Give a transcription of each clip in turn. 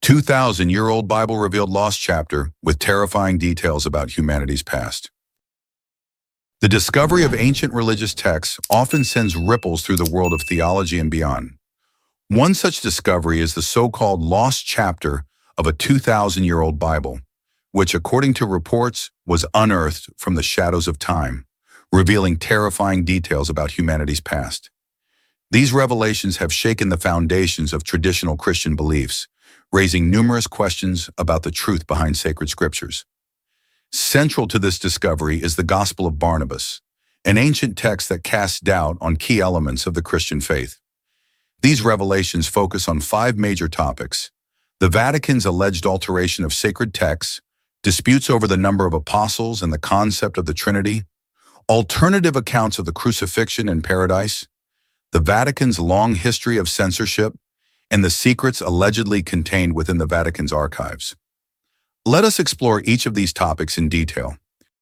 2,000-year-old Bible revealed lost chapter with terrifying details about humanity's past. The discovery of ancient religious texts often sends ripples through the world of theology and beyond. One such discovery is the so-called lost chapter of a 2,000-year-old Bible, which, according to reports, was unearthed from the shadows of time, revealing terrifying details about humanity's past. These revelations have shaken the foundations of traditional Christian beliefs, raising numerous questions about the truth behind sacred scriptures. Central to this discovery is the Gospel of Barnabas, an ancient text that casts doubt on key elements of the Christian faith. These revelations focus on 5 major topics: the Vatican's alleged alteration of sacred texts, disputes over the number of apostles and the concept of the Trinity, alternative accounts of the crucifixion and paradise, the Vatican's long history of censorship, and the secrets allegedly contained within the Vatican's archives. Let us explore each of these topics in detail.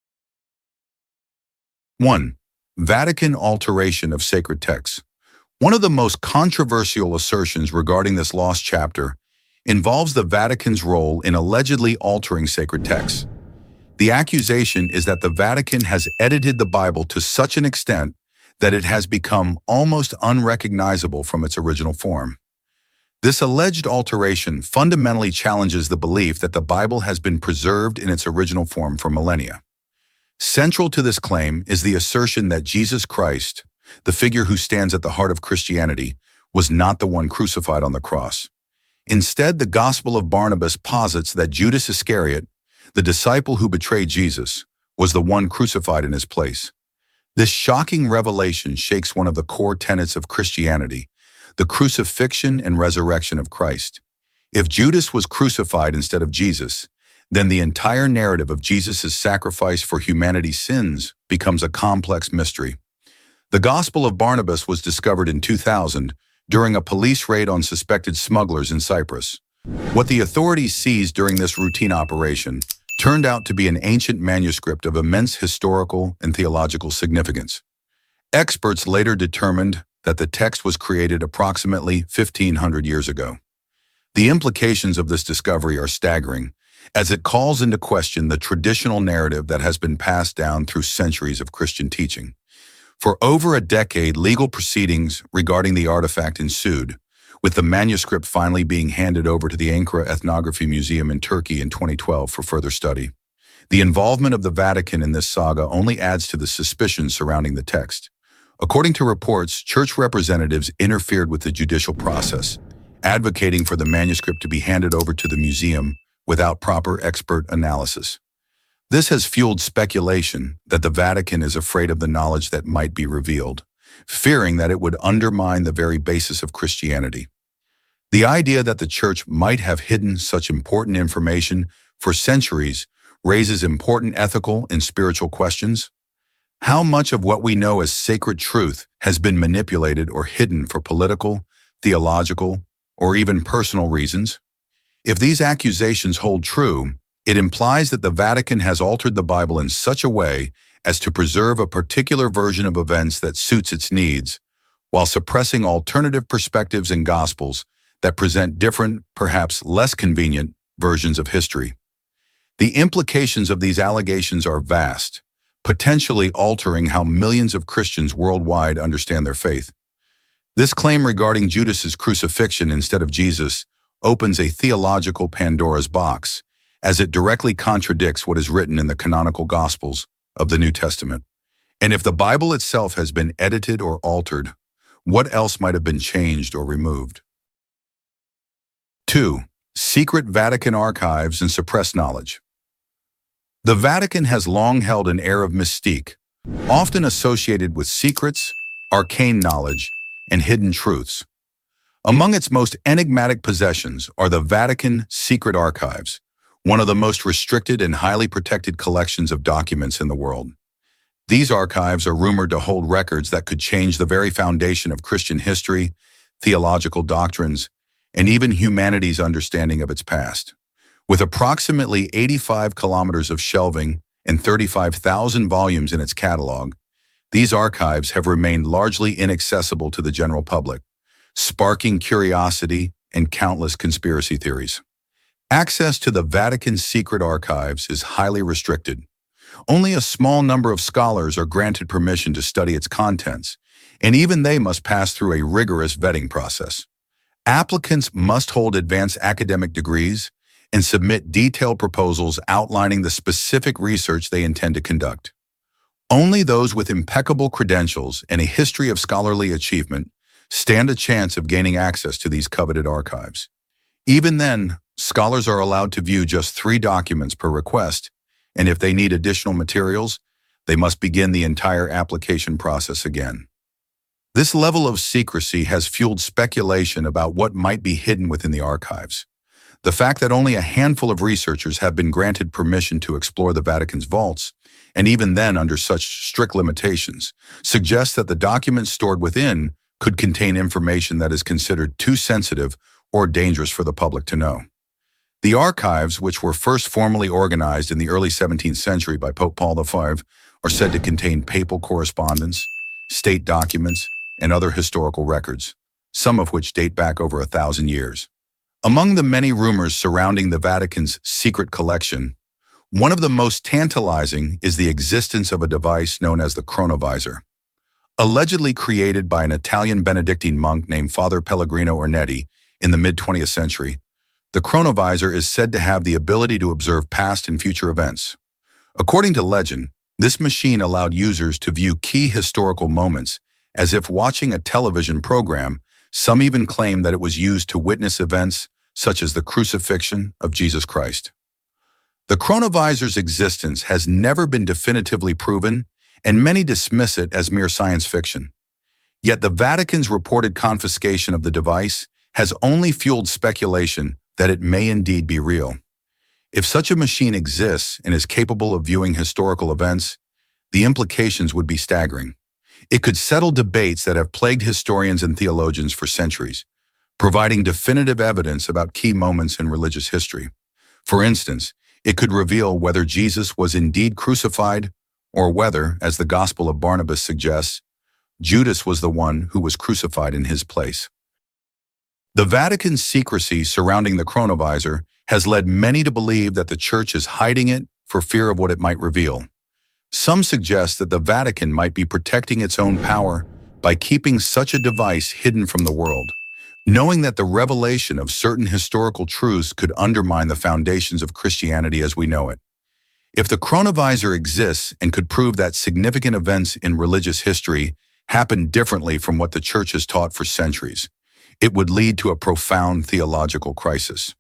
1. Vatican alteration of sacred texts. One of the most controversial assertions regarding this lost chapter involves the Vatican's role in allegedly altering sacred texts. The accusation is that the Vatican has edited the Bible to such an extent that it has become almost unrecognizable from its original form. This alleged alteration fundamentally challenges the belief that the Bible has been preserved in its original form for millennia. Central to this claim is the assertion that Jesus Christ, the figure who stands at the heart of Christianity, was not the one crucified on the cross. Instead, the Gospel of Barnabas posits that Judas Iscariot, the disciple who betrayed Jesus, was the one crucified in his place. This shocking revelation shakes one of the core tenets of Christianity, the crucifixion and resurrection of Christ. If Judas was crucified instead of Jesus, then the entire narrative of Jesus' sacrifice for humanity's sins becomes a complex mystery. The Gospel of Barnabas was discovered in 2000 during a police raid on suspected smugglers in Cyprus. What the authorities seized during this routine operation turned out to be an ancient manuscript of immense historical and theological significance. Experts later determined that the text was created approximately 1,500 years ago. The implications of this discovery are staggering, as it calls into question the traditional narrative that has been passed down through centuries of Christian teaching. For over a decade, legal proceedings regarding the artifact ensued, with the manuscript finally being handed over to the Ankara Ethnography Museum in Turkey in 2012 for further study. The involvement of the Vatican in this saga only adds to the suspicion surrounding the text. According to reports, church representatives interfered with the judicial process, advocating for the manuscript to be handed over to the museum without proper expert analysis. This has fueled speculation that the Vatican is afraid of the knowledge that might be revealed, fearing that it would undermine the very basis of Christianity. The idea that the church might have hidden such important information for centuries raises important ethical and spiritual questions. How much of what we know as sacred truth has been manipulated or hidden for political, theological, or even personal reasons? If these accusations hold true, it implies that the Vatican has altered the Bible in such a way as to preserve a particular version of events that suits its needs, while suppressing alternative perspectives and gospels that present different, perhaps less convenient, versions of history. The implications of these allegations are vast, potentially altering how millions of Christians worldwide understand their faith. This claim regarding Judas's crucifixion instead of Jesus opens a theological Pandora's box, as it directly contradicts what is written in the canonical Gospels of the New Testament. And if the Bible itself has been edited or altered, what else might have been changed or removed? 2. Secret Vatican archives and suppressed knowledge. The Vatican has long held an air of mystique, often associated with secrets, arcane knowledge, and hidden truths. Among its most enigmatic possessions are the Vatican Secret Archives, one of the most restricted and highly protected collections of documents in the world. These archives are rumored to hold records that could change the very foundation of Christian history, theological doctrines, and even humanity's understanding of its past. With approximately 85 kilometers of shelving and 35,000 volumes in its catalog, these archives have remained largely inaccessible to the general public, sparking curiosity and countless conspiracy theories. Access to the Vatican's secret archives is highly restricted. Only a small number of scholars are granted permission to study its contents, and even they must pass through a rigorous vetting process. Applicants must hold advanced academic degrees and submit detailed proposals outlining the specific research they intend to conduct. Only those with impeccable credentials and a history of scholarly achievement stand a chance of gaining access to these coveted archives. Even then, scholars are allowed to view just 3 documents per request, and if they need additional materials, they must begin the entire application process again. This level of secrecy has fueled speculation about what might be hidden within the archives. The fact that only a handful of researchers have been granted permission to explore the Vatican's vaults, and even then under such strict limitations, suggests that the documents stored within could contain information that is considered too sensitive or dangerous for the public to know. The archives, which were first formally organized in the early 17th century by Pope Paul V, are said to contain papal correspondence, state documents, and other historical records, some of which date back over 1,000 years. Among the many rumors surrounding the Vatican's secret collection, one of the most tantalizing is the existence of a device known as the chronovisor. Allegedly created by an Italian Benedictine monk named Father Pellegrino Ornetti in the mid-20th century, the chronovisor is said to have the ability to observe past and future events. According to legend, this machine allowed users to view key historical moments as if watching a television program. Some even claim that it was used to witness events such as the crucifixion of Jesus Christ. The chronovisor's existence has never been definitively proven, and many dismiss it as mere science fiction. Yet the Vatican's reported confiscation of the device has only fueled speculation that it may indeed be real. If such a machine exists and is capable of viewing historical events, the implications would be staggering. It could settle debates that have plagued historians and theologians for centuries, providing definitive evidence about key moments in religious history. For instance, it could reveal whether Jesus was indeed crucified or whether, as the Gospel of Barnabas suggests, Judas was the one who was crucified in his place. The Vatican's secrecy surrounding the chronovisor has led many to believe that the Church is hiding it for fear of what it might reveal. Some suggest that the Vatican might be protecting its own power by keeping such a device hidden from the world, knowing that the revelation of certain historical truths could undermine the foundations of Christianity as we know it. If the chronovisor exists and could prove that significant events in religious history happened differently from what the Church has taught for centuries, it would lead to a profound theological crisis.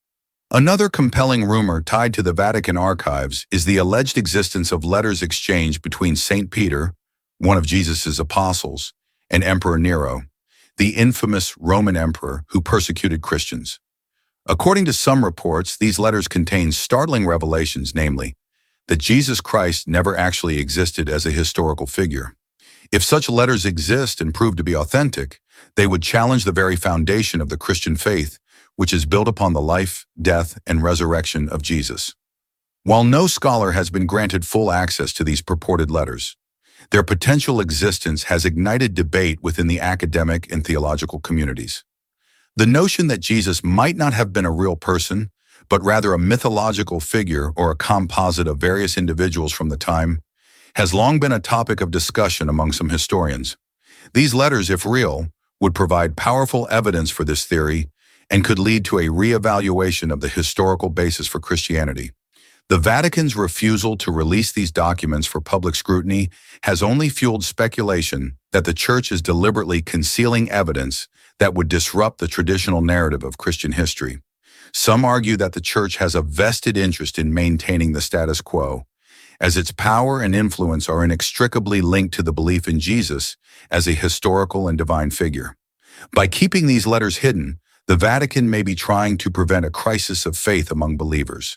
Another compelling rumor tied to the Vatican archives is the alleged existence of letters exchanged between St. Peter, one of Jesus' apostles, and Emperor Nero, the infamous Roman emperor who persecuted Christians. According to some reports, these letters contain startling revelations, namely, that Jesus Christ never actually existed as a historical figure. If such letters exist and prove to be authentic, they would challenge the very foundation of the Christian faith, which is built upon the life, death, and resurrection of Jesus. While no scholar has been granted full access to these purported letters, their potential existence has ignited debate within the academic and theological communities. The notion that Jesus might not have been a real person, but rather a mythological figure or a composite of various individuals from the time, has long been a topic of discussion among some historians. These letters, if real, would provide powerful evidence for this theory and could lead to a reevaluation of the historical basis for Christianity. The Vatican's refusal to release these documents for public scrutiny has only fueled speculation that the Church is deliberately concealing evidence that would disrupt the traditional narrative of Christian history. Some argue that the Church has a vested interest in maintaining the status quo, as its power and influence are inextricably linked to the belief in Jesus as a historical and divine figure. By keeping these letters hidden, the Vatican may be trying to prevent a crisis of faith among believers.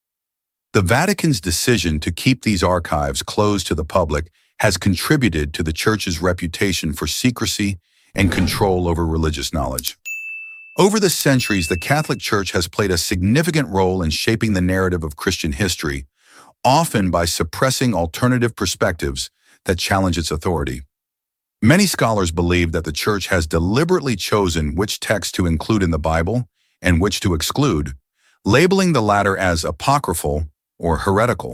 The Vatican's decision to keep these archives closed to the public has contributed to the Church's reputation for secrecy and control over religious knowledge. Over the centuries, the Catholic Church has played a significant role in shaping the narrative of Christian history, often by suppressing alternative perspectives that challenge its authority. Many scholars believe that the Church has deliberately chosen which texts to include in the Bible and which to exclude, labeling the latter as apocryphal or heretical.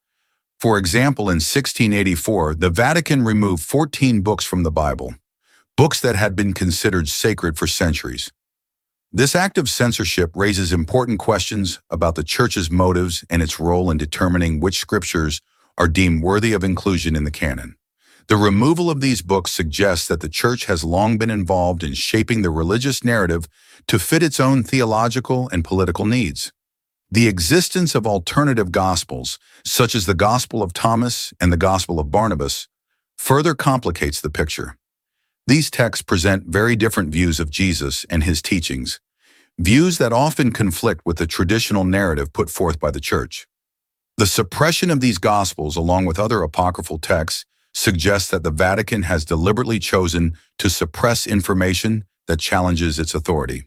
For example, in 1684, the Vatican removed 14 books from the Bible, books that had been considered sacred for centuries. This act of censorship raises important questions about the Church's motives and its role in determining which scriptures are deemed worthy of inclusion in the canon. The removal of these books suggests that the Church has long been involved in shaping the religious narrative to fit its own theological and political needs. The existence of alternative Gospels, such as the Gospel of Thomas and the Gospel of Barnabas, further complicates the picture. These texts present very different views of Jesus and his teachings, views that often conflict with the traditional narrative put forth by the Church. The suppression of these Gospels, along with other apocryphal texts, suggests that the Vatican has deliberately chosen to suppress information that challenges its authority.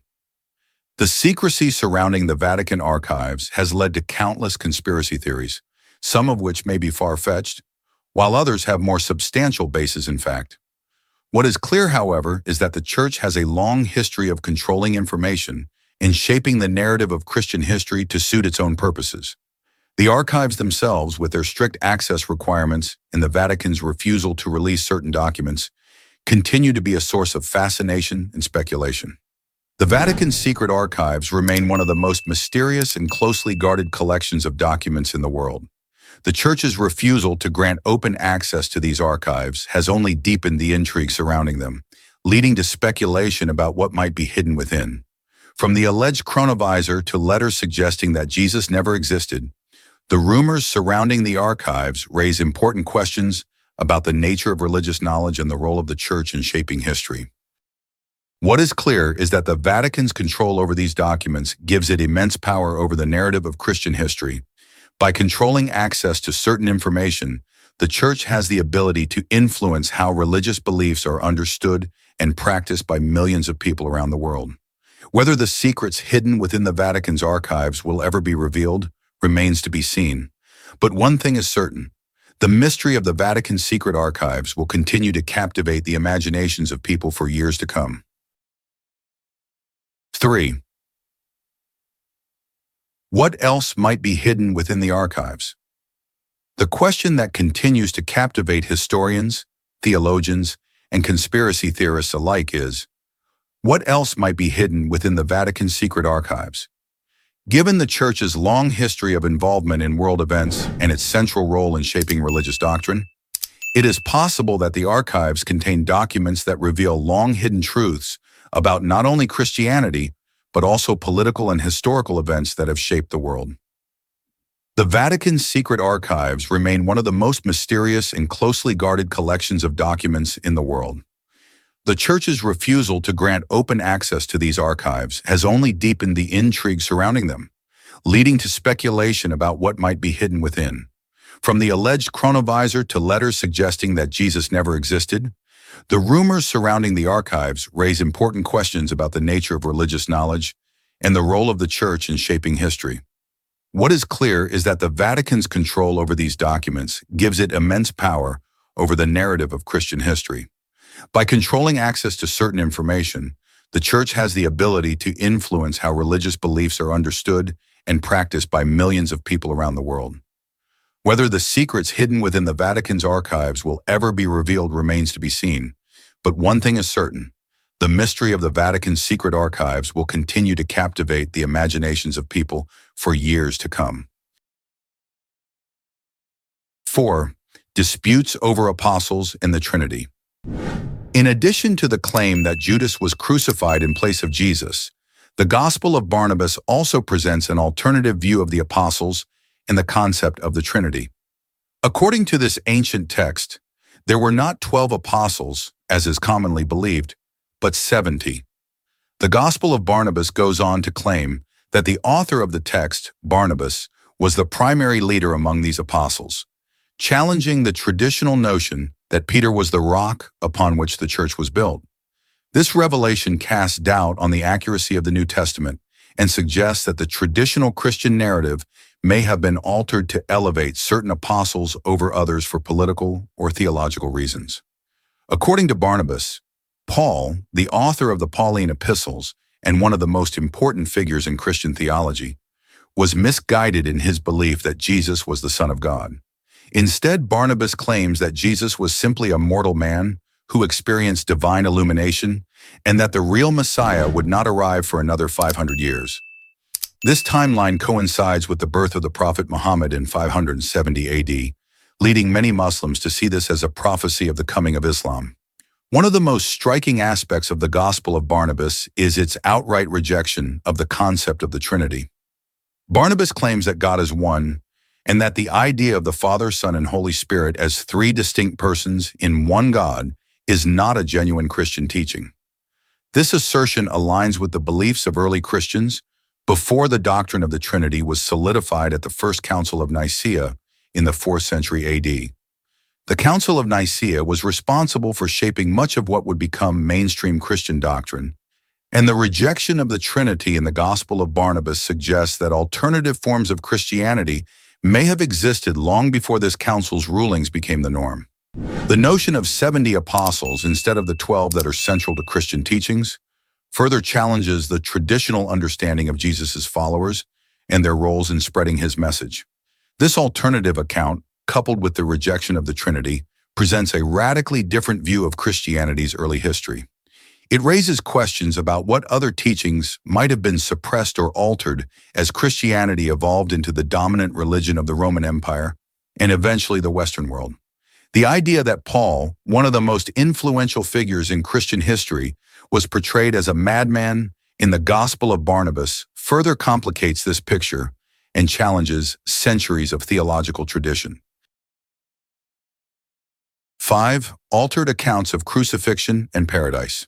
The secrecy surrounding the Vatican archives has led to countless conspiracy theories, some of which may be far-fetched, while others have more substantial basis in fact. What is clear, however, is that the Church has a long history of controlling information and shaping the narrative of Christian history to suit its own purposes. The archives themselves, with their strict access requirements and the Vatican's refusal to release certain documents, continue to be a source of fascination and speculation. The Vatican's secret archives remain one of the most mysterious and closely guarded collections of documents in the world. The Church's refusal to grant open access to these archives has only deepened the intrigue surrounding them, leading to speculation about what might be hidden within. From the alleged chronovisor to letters suggesting that Jesus never existed, the rumors surrounding the archives raise important questions about the nature of religious knowledge and the role of the Church in shaping history. What is clear is that the Vatican's control over these documents gives it immense power over the narrative of Christian history. By controlling access to certain information, the Church has the ability to influence how religious beliefs are understood and practiced by millions of people around the world. Whether the secrets hidden within the Vatican's archives will ever be revealed remains to be seen. But one thing is certain: the mystery of the Vatican's secret archives will continue to captivate the imaginations of people for years to come. 3. What else might be hidden within the archives? The question that continues to captivate historians, theologians, and conspiracy theorists alike is, what else might be hidden within the Vatican's secret archives? Given the Church's long history of involvement in world events and its central role in shaping religious doctrine, it is possible that the archives contain documents that reveal long-hidden truths about not only Christianity, but also political and historical events that have shaped the world. The Vatican's secret archives remain one of the most mysterious and closely guarded collections of documents in the world. The Church's refusal to grant open access to these archives has only deepened the intrigue surrounding them, leading to speculation about what might be hidden within. From the alleged chronovisor to letters suggesting that Jesus never existed, the rumors surrounding the archives raise important questions about the nature of religious knowledge and the role of the Church in shaping history. What is clear is that the Vatican's control over these documents gives it immense power over the narrative of Christian history. By controlling access to certain information, the Church has the ability to influence how religious beliefs are understood and practiced by millions of people around the world. Whether the secrets hidden within the Vatican's archives will ever be revealed remains to be seen, but one thing is certain: the mystery of the Vatican's secret archives will continue to captivate the imaginations of people for years to come. 4. Disputes over apostles and the Trinity. In addition to the claim that Judas was crucified in place of Jesus, the Gospel of Barnabas also presents an alternative view of the apostles and the concept of the Trinity. According to this ancient text, there were not 12 apostles, as is commonly believed, but 70. The Gospel of Barnabas goes on to claim that the author of the text, Barnabas, was the primary leader among these apostles, challenging the traditional notion that Peter was the rock upon which the church was built. This revelation casts doubt on the accuracy of the New Testament and suggests that the traditional Christian narrative may have been altered to elevate certain apostles over others for political or theological reasons. According to Barnabas, Paul, the author of the Pauline epistles and one of the most important figures in Christian theology, was misguided in his belief that Jesus was the Son of God. Instead, Barnabas claims that Jesus was simply a mortal man who experienced divine illumination and that the real Messiah would not arrive for another 500 years. This timeline coincides with the birth of the Prophet Muhammad in 570 AD, leading many Muslims to see this as a prophecy of the coming of Islam. One of the most striking aspects of the Gospel of Barnabas is its outright rejection of the concept of the Trinity. Barnabas claims that God is one, and that the idea of the Father, Son, and Holy Spirit as three distinct persons in one God is not a genuine Christian teaching. This assertion aligns with the beliefs of early Christians before the doctrine of the Trinity was solidified at the First Council of Nicaea in the 4th century AD. The Council of Nicaea was responsible for shaping much of what would become mainstream Christian doctrine, and the rejection of the Trinity in the Gospel of Barnabas suggests that alternative forms of Christianity may have existed long before this council's rulings became the norm. The notion of 70 apostles instead of the 12 that are central to Christian teachings further challenges the traditional understanding of Jesus' followers and their roles in spreading his message. This alternative account, coupled with the rejection of the Trinity, presents a radically different view of Christianity's early history. It raises questions about what other teachings might have been suppressed or altered as Christianity evolved into the dominant religion of the Roman Empire and eventually the Western world. The idea that Paul, one of the most influential figures in Christian history, was portrayed as a madman in the Gospel of Barnabas further complicates this picture and challenges centuries of theological tradition. 5. Altered accounts of crucifixion and paradise.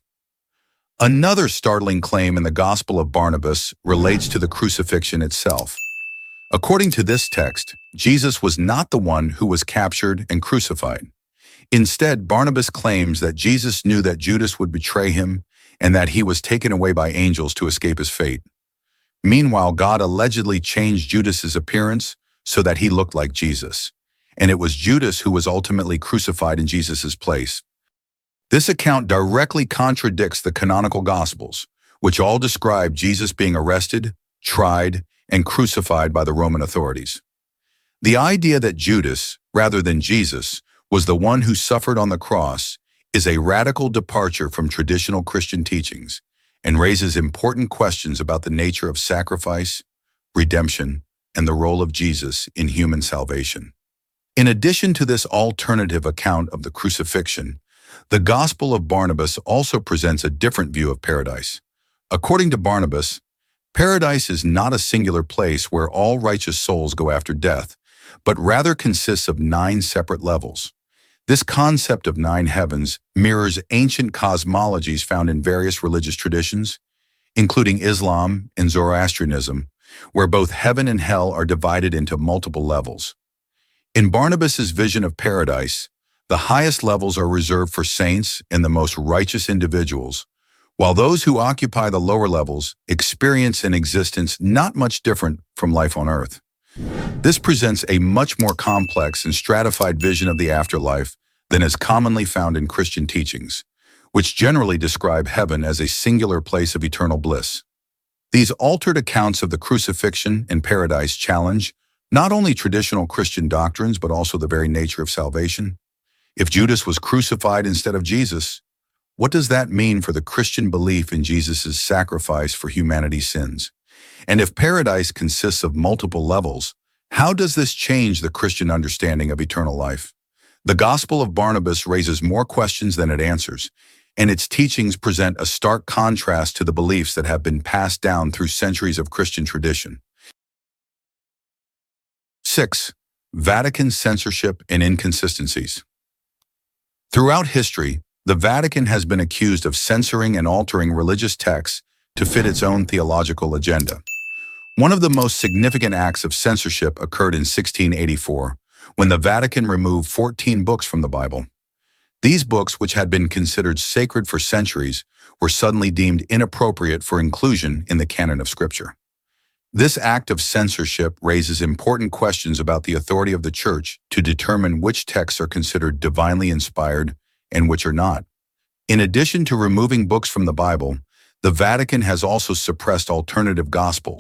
Another startling claim in the Gospel of Barnabas relates to the crucifixion itself. According to this text, Jesus was not the one who was captured and crucified. Instead, Barnabas claims that Jesus knew that Judas would betray him and that he was taken away by angels to escape his fate. Meanwhile, God allegedly changed Judas's appearance so that he looked like Jesus, and it was Judas who was ultimately crucified in Jesus' place. This account directly contradicts the canonical Gospels, which all describe Jesus being arrested, tried, and crucified by the Roman authorities. The idea that Judas, rather than Jesus, was the one who suffered on the cross is a radical departure from traditional Christian teachings and raises important questions about the nature of sacrifice, redemption, and the role of Jesus in human salvation. In addition to this alternative account of the crucifixion, the Gospel of Barnabas also presents a different view of paradise. According to Barnabas, paradise is not a singular place where all righteous souls go after death, but rather consists of 9 separate levels. This concept of 9 heavens mirrors ancient cosmologies found in various religious traditions, including Islam and Zoroastrianism, where both heaven and hell are divided into multiple levels. In Barnabas's vision of paradise, the highest levels are reserved for saints and the most righteous individuals, while those who occupy the lower levels experience an existence not much different from life on earth. This presents a much more complex and stratified vision of the afterlife than is commonly found in Christian teachings, which generally describe heaven as a singular place of eternal bliss. These altered accounts of the crucifixion and paradise challenge not only traditional Christian doctrines but also the very nature of salvation. If Judas was crucified instead of Jesus, what does that mean for the Christian belief in Jesus' sacrifice for humanity's sins? And if paradise consists of multiple levels, how does this change the Christian understanding of eternal life? The Gospel of Barnabas raises more questions than it answers, and its teachings present a stark contrast to the beliefs that have been passed down through centuries of Christian tradition. 6. Vatican censorship and inconsistencies. Throughout history, the Vatican has been accused of censoring and altering religious texts to fit its own theological agenda. One of the most significant acts of censorship occurred in 1684, when the Vatican removed 14 books from the Bible. These books, which had been considered sacred for centuries, were suddenly deemed inappropriate for inclusion in the canon of Scripture. This act of censorship raises important questions about the authority of the Church to determine which texts are considered divinely inspired and which are not. In addition to removing books from the Bible, the Vatican has also suppressed alternative Gospels,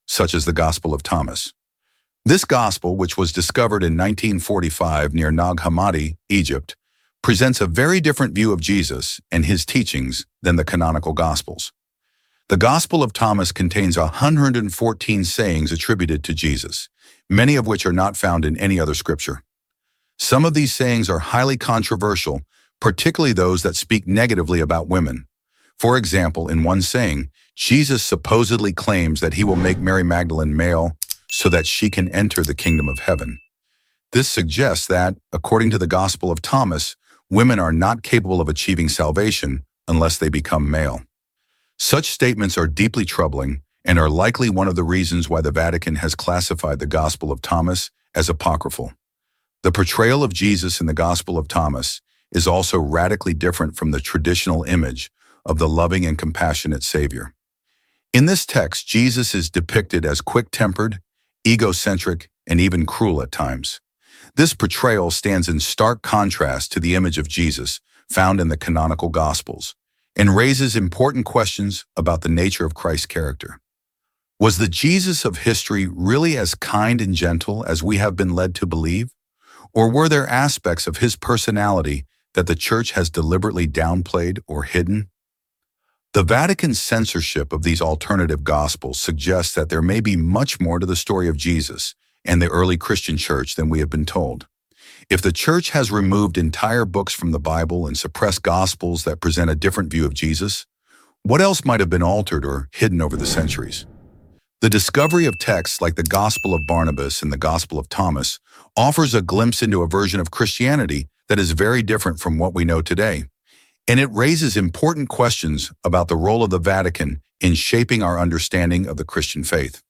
such as the Gospel of Thomas. This gospel, which was discovered in 1945 near Nag Hammadi, Egypt, presents a very different view of Jesus and his teachings than the canonical Gospels. The Gospel of Thomas contains 114 sayings attributed to Jesus, many of which are not found in any other scripture. Some of these sayings are highly controversial, particularly those that speak negatively about women. For example, in one saying, Jesus supposedly claims that he will make Mary Magdalene male so that she can enter the kingdom of heaven. This suggests that, according to the Gospel of Thomas, women are not capable of achieving salvation unless they become male. Such statements are deeply troubling and are likely one of the reasons why the Vatican has classified the Gospel of Thomas as apocryphal. The portrayal of Jesus in the Gospel of Thomas is also radically different from the traditional image of the loving and compassionate Savior. In this text, Jesus is depicted as quick-tempered, egocentric, and even cruel at times. This portrayal stands in stark contrast to the image of Jesus found in the canonical Gospels and raises important questions about the nature of Christ's character. Was the Jesus of history really as kind and gentle as we have been led to believe? Or were there aspects of his personality that the Church has deliberately downplayed or hidden? The Vatican's censorship of these alternative Gospels suggests that there may be much more to the story of Jesus and the early Christian Church than we have been told. If the Church has removed entire books from the Bible and suppressed Gospels that present a different view of Jesus, what else might have been altered or hidden over the centuries? The discovery of texts like the Gospel of Barnabas and the Gospel of Thomas offers a glimpse into a version of Christianity that is very different from what we know today, and it raises important questions about the role of the Vatican in shaping our understanding of the Christian faith.